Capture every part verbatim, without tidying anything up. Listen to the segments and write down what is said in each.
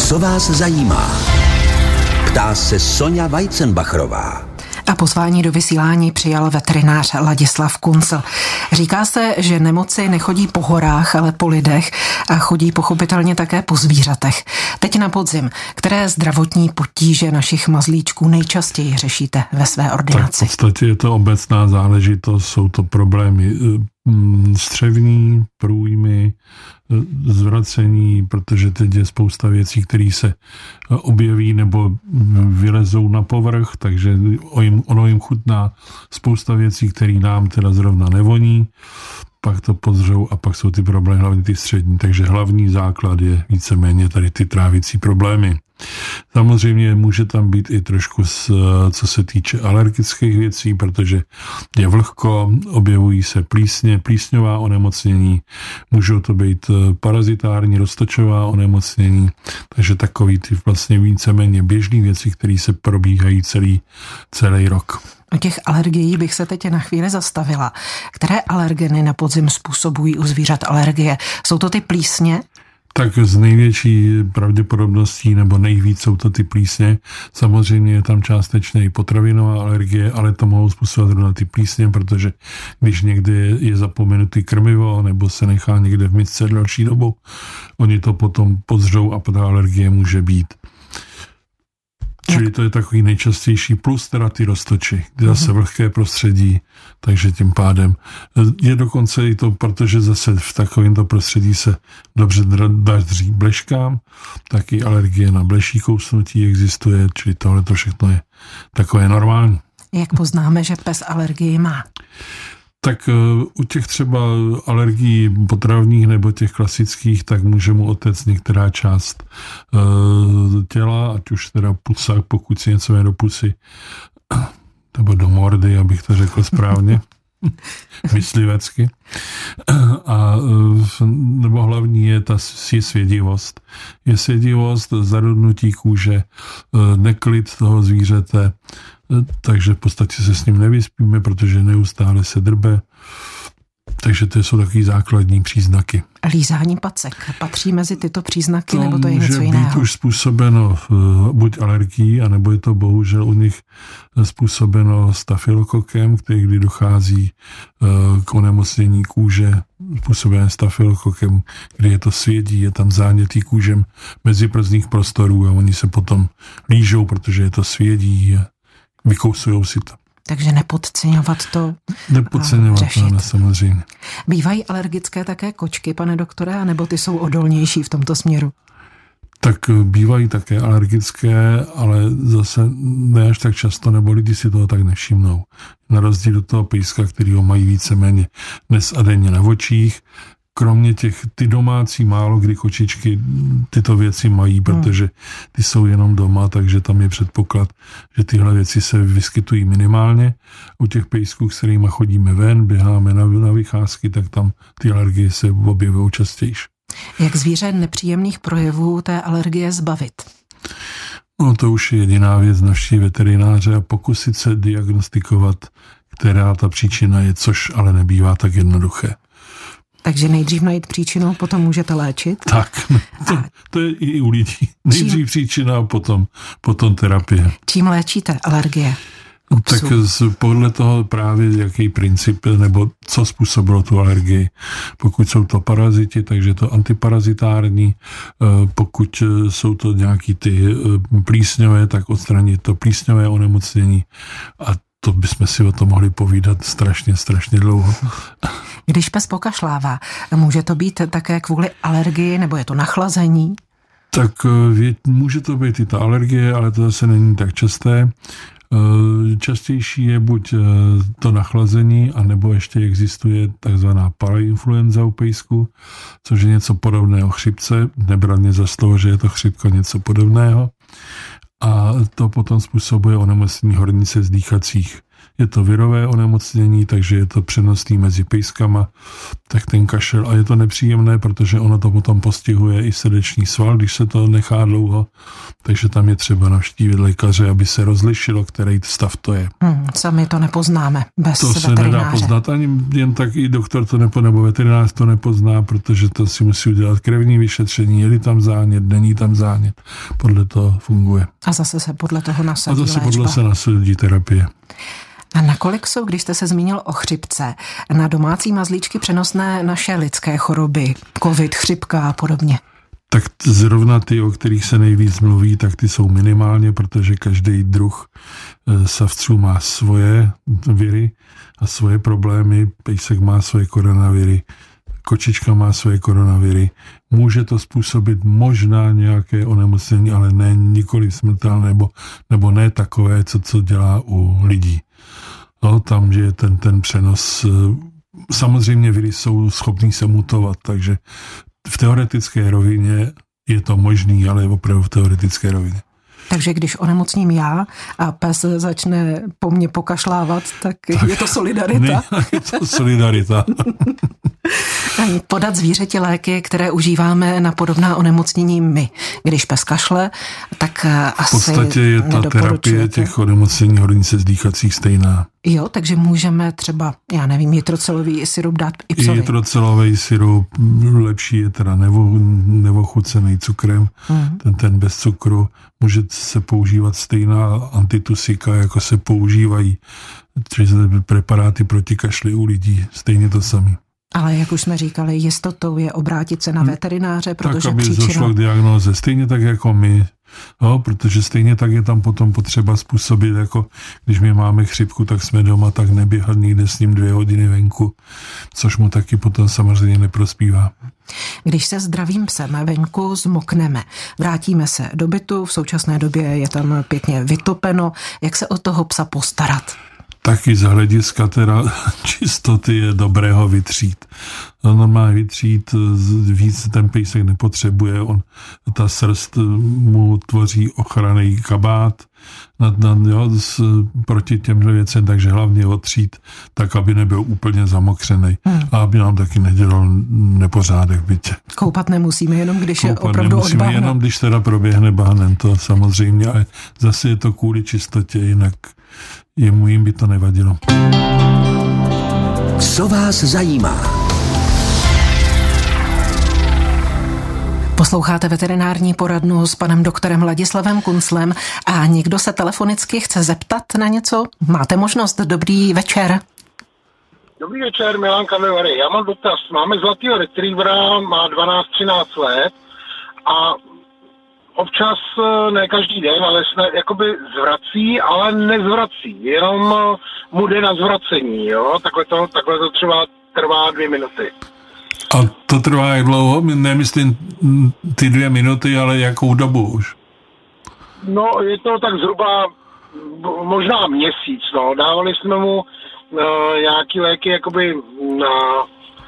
Co vás zajímá? Ptá se Sonja Weizenbachrová. A pozvání do vysílání přijal veterinář Ladislav Kuncl. Říká se, že nemoci nechodí po horách, ale po lidech a chodí pochopitelně také po zvířatech. Teď na podzim, které zdravotní potíže našich mazlíčků nejčastěji řešíte ve své ordinaci? Tak v podstatě je to obecná záležitost, jsou to problémy střevní, průjmy, zvracení, protože teď je spousta věcí, které se objeví nebo vylezou na povrch, takže ono jim chutná spousta věcí, které nám teda zrovna nevoní, pak to pozřou a pak jsou ty problémy, hlavně ty střední. Takže hlavní základ je víceméně tady ty trávicí problémy. Samozřejmě může tam být i trošku, co se týče alergických věcí, protože je vlhko, objevují se plísně, plísňová onemocnění, můžou to být parazitární, roztočová onemocnění, takže takový ty vlastně víceméně běžný věci, které se probíhají celý, celý rok. O těch alergií bych se teď na chvíli zastavila. Které alergeny na podzim způsobují u zvířat alergie? Jsou to ty plísně? Tak z největší pravděpodobností nebo nejvíc jsou to ty plísně. Samozřejmě je tam částečně i potravinová alergie, ale to mohou způsobovat zrovna ty plísně, protože když někde je zapomenutý krmivo nebo se nechá někde v misce další dobu, oni to potom pozřou a ta alergie může být. Čili to je takový nejčastější, plus teda ty roztoči, kde zase vlhké prostředí, takže tím pádem je dokonce i to, protože zase v takovémto prostředí se dobře daří bleškám, taky alergie na bleší kousnutí existuje, čili tohle to všechno je takové normální. Jak poznáme, že pes alergii má? Tak u těch třeba alergií potravních nebo těch klasických, tak může mu otect některá část uh, těla, ať už teda pusa, pokud si něco je do pusy, nebo do mordy, abych to řekl správně, myslivecky. A, nebo hlavní je ta je svědivost. Je svědivost, zarudnutí kůže, neklid toho zvířete, takže v podstatě se s ním nevyspíme, protože neustále se drbe. Takže to jsou takový základní příznaky. Lízání pacek patří mezi tyto příznaky, to nebo to je něco jiného? To může být už způsobeno buď alergií, anebo je to bohužel u nich způsobeno stafylokokem, který kdy dochází k onemocnění kůže způsobené stafylokokem, kdy je to svědí, je tam zánětý kůžem mezi prsních prostorů a oni se potom lížou, protože je to svědí a vykousujou si to. Takže nepodceňovat to. Nepodceňovat to, ne, samozřejmě. Bývají alergické také kočky, pane doktore, anebo ty jsou odolnější v tomto směru? Tak bývají také alergické, ale zase ne až tak často, nebo lidi si toho tak nevšimnou. Na rozdíl od toho pejska, který ho mají víceméně dnes a denně na očích, kromě těch, ty domácí málo kdy kočičky tyto věci mají, protože ty jsou jenom doma, takže tam je předpoklad, že tyhle věci se vyskytují minimálně. U těch pejsků, s kterými chodíme ven, běháme na, na vycházky, tak tam ty alergie se objevují častěji. Jak zvíře nepříjemných projevů té alergie zbavit? No to už je jediná věc naší veterináře a pokusit se diagnostikovat, která ta příčina je, což ale nebývá tak jednoduché. Takže nejdřív najít příčinu, potom můžete léčit? Tak, to, to je i u lidí. Nejdřív čím? Příčina a potom, potom terapie. Čím léčíte alergie? No, tak z, podle toho právě jaký princip, nebo co způsobilo tu alergii. Pokud jsou to paraziti, takže to antiparazitární. Pokud jsou to nějaký ty plísňové, tak odstranit to plísňové onemocnění. A to bychom si o tom mohli povídat strašně, strašně dlouho. Když pes pokašlává, může to být také kvůli alergii, nebo je to nachlazení? Tak může to být i ta alergie, ale to zase není tak časté. Častější je buď to nachlazení, anebo ještě existuje takzvaná parainfluenza u pejsku, což je něco podobného chřipce. Nebrat mě za slovo, že je to chřipka něco podobného. A to potom způsobuje onemocnění hornice z dýchacích je to virové onemocnění, takže je to přenosný mezi pejskama, tak ten kašel, a je to nepříjemné, protože ono to potom postihuje i srdeční sval, když se to nechá dlouho, takže tam je třeba navštívit lékaře, aby se rozlišilo, který stav to je. Hmm, sami to nepoznáme bez to veterináře. To se nedá poznat, ani jen tak i doktor to nepozná, nebo veterinář to nepozná, protože to si musí udělat krevní vyšetření, je-li tam zánět, není tam zánět, podle toho funguje. A zase se podle toho nasadí A zase léčba. podle se nasadí terapie. A nakolik jsou, když jste se zmínil o chřipce, na domácí mazlíčky přenosné naše lidské choroby, covid, chřipka a podobně? Tak zrovna ty, o kterých se nejvíc mluví, tak ty jsou minimálně, protože každý druh savců má svoje viry a svoje problémy. Pejsek má svoje koronaviry, kočička má svoje koronaviry. Může to způsobit možná nějaké onemocnění, ale ne nikoli smrtelné, nebo, nebo ne takové, co, co dělá u lidí. No, tam je ten, ten přenos. Samozřejmě viry jsou schopní se mutovat, takže v teoretické rovině je to možný, ale opravdu v teoretické rovině. Takže když onemocním já a pes začne po mně pokašlávat, tak, tak je to solidarita. Ne, je to solidarita. Podat zvířeti léky, které užíváme na podobná onemocnění my. Když pes kašle, tak asi v podstatě je ta terapie těch onemocnění hornice zdýchacích stejná. Jo, takže můžeme třeba, já nevím, jitrocelový sirup dát i psovi. Jitrocelový sirup, lepší je teda nevo, nevochucený cukrem, mm. ten, ten bez cukru. Může se používat stejná antitusika, jako se používají preparáty proti kašli u lidí. Stejně to samé. Ale jak už jsme říkali, jistotou je obrátit se na veterináře, protože tak, aby příčina... došlo k diagnóze. Stejně tak jako my. No, protože stejně tak je tam potom potřeba způsobit, jako když my máme chřipku, tak jsme doma, tak neběhat nikde s ním dvě hodiny venku, což mu taky potom samozřejmě neprospívá. Když se zdravým psem venku zmokneme, vrátíme se do bytu, v současné době je tam pěkně vytopeno, jak se o toho psa postarat? Taky z hlediska teda čistoty je dobré ho vytřít. No, normálně vytřít, víc ten pejsek nepotřebuje, on, ta srst mu tvoří ochranný kabát nad, nad, jo, s, proti těmhle věcem, takže hlavně otřít, tak aby nebyl úplně zamokřený hmm. a aby nám taky nedělal nepořádek v bytě. Koupat nemusíme, jenom když Koupat je opravdu nemusíme, od bahna. Jenom když teda proběhne bahnem, to samozřejmě, ale zase je to kvůli čistotě, jinak jemu jim by to nevadilo. Co vás zajímá? Posloucháte veterinární poradnu s panem doktorem Ladislavem Kunclem a někdo se telefonicky chce zeptat na něco? Máte možnost. Dobrý večer. Dobrý večer, Milan Kamilary. Já mám dotaz. Máme zlatýho retrievera, má dvanáct třináct let a občas, ne každý den, ale snad jakoby zvrací, ale nezvrací. Jenom mu jde na zvracení, jo? Takhle to, takhle to třeba trvá dvě minuty. A to trvá jak dlouho? Nemyslím ty dvě minuty, ale jakou dobu už? No, je to tak zhruba možná měsíc, no. Dávali jsme mu uh, nějaký léky jakoby na,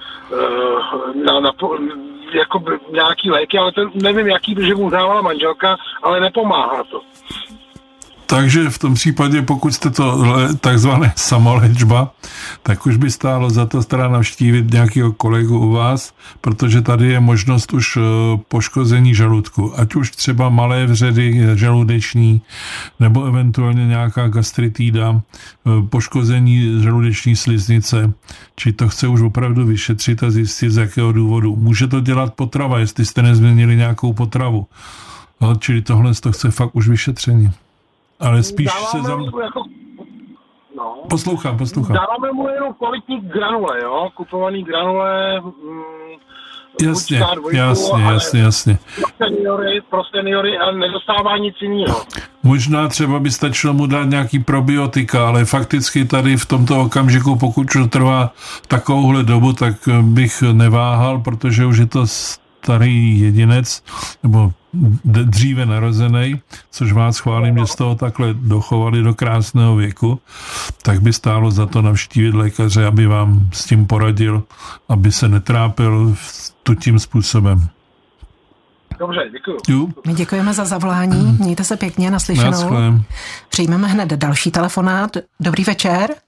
uh, na, na jakoby nějaký léky, ale to nevím, jaký, že mu dávala manželka, ale nepomáhá to. Takže v tom případě, pokud jste to takzvané samoléčba, tak už by stálo za to teda navštívit nějakého kolegu u vás, protože tady je možnost už poškození žaludku. Ať už třeba malé vředy žaludeční, nebo eventuálně nějaká gastritída, poškození žaludeční sliznice, či to chce už opravdu vyšetřit a zjistit, z jakého důvodu. Může to dělat potrava, jestli jste nezměnili nějakou potravu. No, čili tohle to chce fakt už vyšetření. Ale spíš dáváme se zam... jako, no. Poslouchám, poslouchám. Dáváme mu jenom kvalitní granule, jo? Kupovaný granule. Mm, jasně, dvojku, jasně, jasně, jasně. Pro seniory, pro seniory a nedostává nic jiného. Možná třeba by stačilo mu dát nějaký probiotika, ale fakticky tady v tomto okamžiku, pokud to trvá takovouhle dobu, tak bych neváhal, protože už je to starý jedinec, nebo dříve narozený, což vás chválím, že jste ho takhle dochovali do krásného věku, tak by stálo za to navštívit lékaře, aby vám s tím poradil, aby se netrápil tím způsobem. Dobře, děkuju. My děkujeme za zavolání, mějte se pěkně, naslyšenou. Naschle. Přijmeme hned další telefonát. Dobrý večer.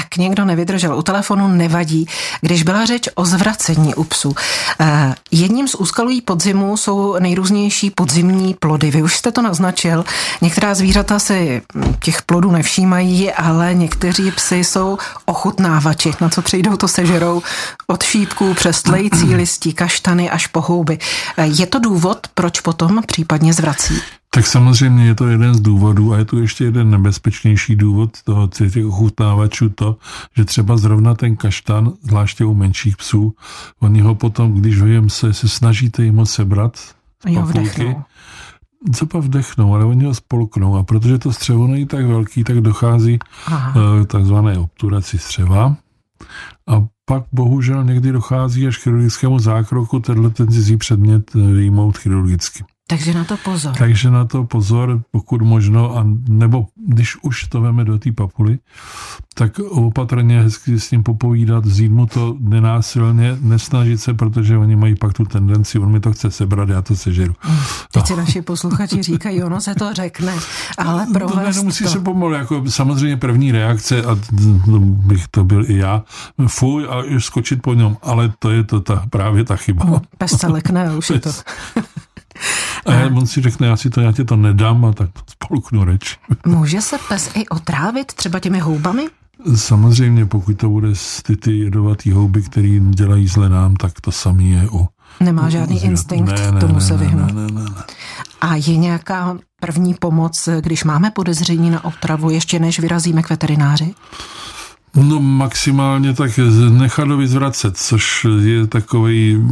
Tak někdo nevydržel u telefonu, nevadí. Když byla řeč o zvracení u psů. Eh, jedním z úskalí podzimu jsou nejrůznější podzimní plody. Vy už jste to naznačil. Některá zvířata si těch plodů nevšímají, ale někteří psy jsou ochutnávači. Na co přijdou, to sežerou. Od šípků přes tlející listí, kaštany až po houby. Eh, je to důvod, proč potom případně zvrací? Tak samozřejmě je to jeden z důvodů a je tu ještě jeden nebezpečnější důvod toho těch ochutnávačů, to, že třeba zrovna ten kaštan, zvláště u menších psů, oni ho potom, když ho jem se, se snažíte jim ho sebrat z papulky, co pa vdechnou, ale oni ho spolknou a protože to střevo není tak velký, tak dochází k takzvané obturaci střeva a pak bohužel někdy dochází až k chirurgickému zákroku tenhle ten cizí předmět vyjmout chirurgicky. Takže na to pozor. Takže na to pozor, pokud možno, a nebo když už to veme do té papuly, tak opatrně hezky s ním popovídat, vzít mu to nenásilně, nesnažit se, protože oni mají pak tu tendenci, on mi to chce sebrat, já to sežeru. Teď si naši posluchači říkají, ono se to řekne, ale provést to. Musí to. se pomalu, jako samozřejmě první reakce, a bych to byl i já, fuj a skočit po něm, ale to je to ta, právě ta chyba. No, pes se lekne, už je to... A on si řekne, já si to, já tě to nedám a tak spolknu reč. Může se pes i otrávit třeba těmi houbami? Samozřejmě, pokud to bude z ty, ty jedovatý houby, který dělají zle nám, tak to samý je u... Nemá žádný u, instinkt ne, ne, tomu ne, se vyhnout. Ne, ne, ne, ne. A je nějaká první pomoc, když máme podezření na otravu, ještě než vyrazíme k veterináři? No maximálně tak nechat ho vyzvracet, což je takový...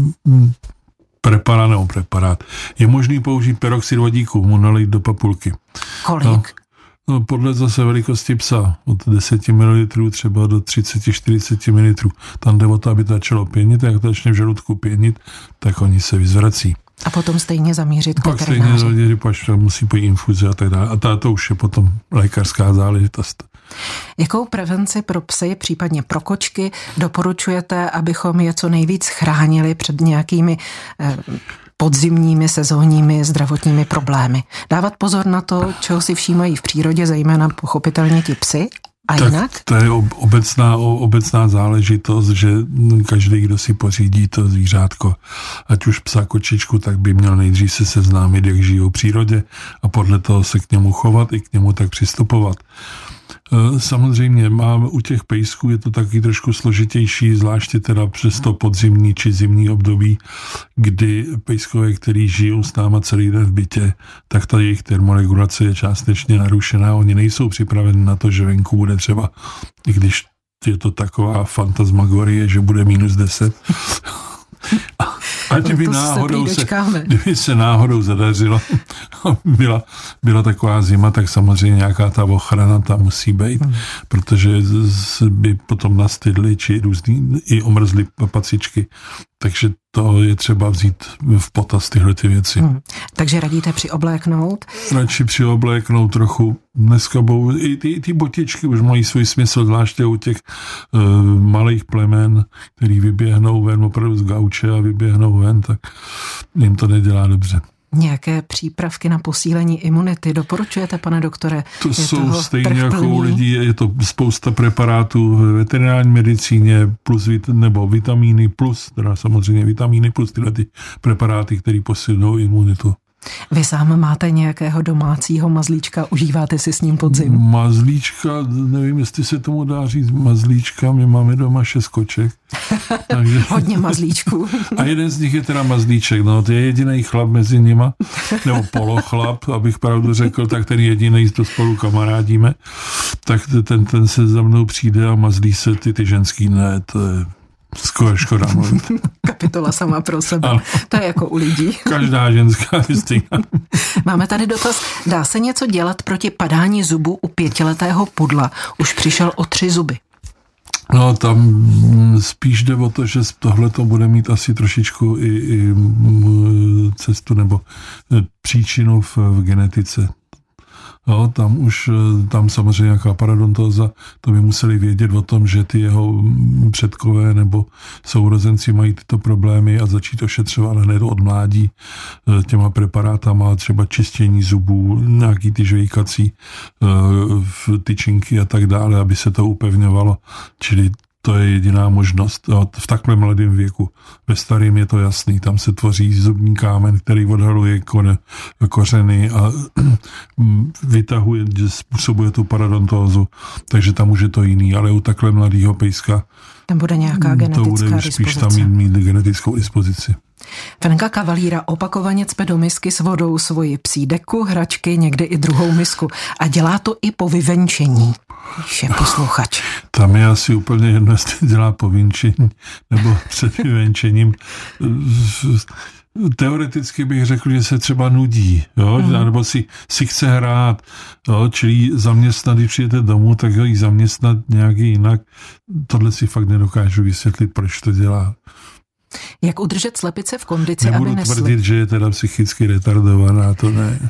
preparát nebo preparát. Je možný použít peroxid vodíku, mu nalít do papulky. Kolik? No, no podle zase velikosti psa. Od deset mililitrů třeba do třicet až čtyřicet mililitrů. Tam jde o to, aby to začalo pěnit, a jak to začne v žaludku pěnit, tak oni se vyzvrací. A potom stejně zamířit k Pak veterináři. stejně zaměřit, musí pojít infuzi a tak dále. A ta, to už je potom lékařská záležitost. Jakou prevenci pro psy, případně pro kočky, doporučujete, abychom je co nejvíc chránili před nějakými eh, podzimními, sezónními zdravotními problémy? Dávat pozor na to, čeho si všímají v přírodě, zejména pochopitelně ti psy, a tak jinak? To je obecná, obecná záležitost, že každý, kdo si pořídí to zvířátko, ať už psa, kočičku, tak by měl nejdřív se seznámit, jak žijou v přírodě a podle toho se k němu chovat i k němu tak přistupovat. Samozřejmě máme u těch pejsků, je to taky trošku složitější, zvláště teda přes to podzimní či zimní období, kdy pejskové, který žijou s náma celý den v bytě, tak ta jejich termoregulace je částečně narušená. Oni nejsou připraveni na to, že venku bude třeba, i když je to taková fantasmagorie, že bude minus deset. A kdyby, náhodou se, kdyby se náhodou zadařilo, byla, byla taková zima, tak samozřejmě nějaká ta ochrana tam musí být, hmm. protože by potom nastydly či různý i omrzly pacičky. Takže to je třeba vzít v potaz tyhle ty věci. Hmm. Takže radíte přiobléknout? Radši přiobléknout trochu. Dneska budou, i ty, ty botičky už mají svůj smysl, zvláště u těch uh, malých plemen, který vyběhnou ven opravdu z gauče a vyběhnou ven, tak jim to nedělá dobře. Nějaké přípravky na posílení imunity doporučujete, pane doktore? To je jsou stejně jako u lidí, je to spousta preparátů v veterinární medicíně, plus vit, nebo vitamíny plus, teda samozřejmě vitamíny plus tyhle ty preparáty, které posilují imunitu. Vy sám máte nějakého domácího mazlíčka, užíváte si s ním podzim? Mazlíčka, nevím, jestli se tomu dá říct mazlíčka, my máme doma šest koček. Takže... Hodně mazlíčků. A jeden z nich je teda mazlíček, no to je jediný chlap mezi nima, nebo polochlap, abych pravdu řekl, tak ten jediný, to spolu kamarádíme, tak ten, ten se za mnou přijde a mazlí se, ty, ty ženský ne, to je skoro škoda mluvit. Kapitola sama pro sebe. Ano. To je jako u lidí. Každá ženská je stejná. Máme tady dotaz. Dá se něco dělat proti padání zubu u pětiletého pudla? Už přišel o tři zuby. No tam spíš jde o to, že tohle to bude mít asi trošičku i, i cestu nebo příčinu v, v genetice. Jo, tam už, tam samozřejmě nějaká parodontóza, to by museli vědět o tom, že ty jeho předkové nebo sourozenci mají tyto problémy a začít ošetřovat hned od mládí těma preparátama, třeba čištění zubů, nějaký ty žvejkací tyčinky a tak dále, aby se to upevňovalo. Čili to je jediná možnost v takhle mladém věku. Ve starém je to jasný, tam se tvoří zubní kámen, který odhaluje kořeny a vytahuje, způsobuje tu parodontózu, takže tam už je to jiný, ale u takhle mladého pejska tam bude nějaká genetická to bude dispozice. Spíš tam mít, mít genetickou dispozici. Venka Kavalíra opakovaně cpe do misky s vodou svoji psí deku, hračky, někdy i druhou misku. A dělá to i po vyvenčení, píše posluchač. Tam je asi úplně jedno, jestli dělá po vyvenčení nebo před vyvenčením. Teoreticky bych řekl, že se třeba nudí, jo? Mm. nebo si, si chce hrát, jo? Čili zaměstnat, když přijete domů, tak ho jí zaměstnat nějak jinak. Tohle si fakt nedokážu vysvětlit, proč to dělá. Jak udržet slepice v kondici, Nebudu aby nesly? Nebudu tvrdit, že je teda psychicky retardovaná, to ne.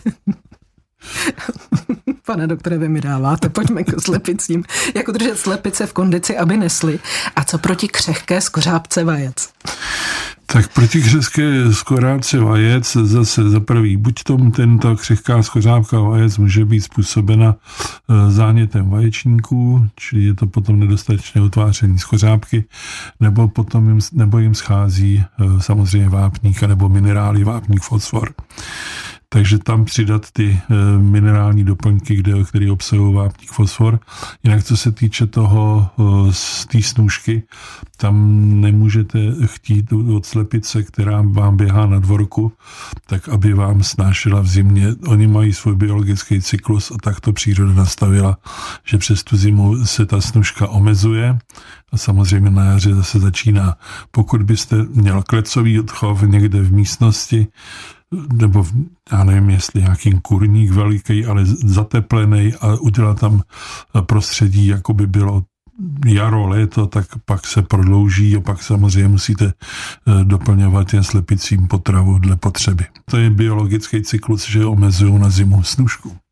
Pane doktore, vy mi dáváte, pojďme k slepicím. Jak udržet slepice v kondici, aby nesly? A co proti křehké skořápce vajec? Tak proti křehké skořápce vajec zase za prvý, buď tomu tento křehká skořápka vajec může být způsobena zánětem vaječníků, čili je to potom nedostatečné utváření skořápky, nebo potom jim, nebo jim schází samozřejmě vápník nebo minerály, vápník, fosfor. Takže tam přidat ty e, minerální doplňky, kde, které obsahují vápník, fosfor. Jinak co se týče toho e, z té snůžky, tam nemůžete chtít od slepice, která vám běhá na dvorku, tak aby vám snášela v zimě. Oni mají svůj biologický cyklus a tak to příroda nastavila, že přes tu zimu se ta snůžka omezuje a samozřejmě na jaře zase začíná. Pokud byste měl klecový odchov někde v místnosti, nebo já nevím, jestli nějaký kurník veliký, ale zateplený a udělat tam prostředí, jako by bylo jaro, léto, tak pak se prodlouží a pak samozřejmě musíte doplňovat těm slepicím potravu dle potřeby. To je biologický cyklus, že omezují na zimu snůžku.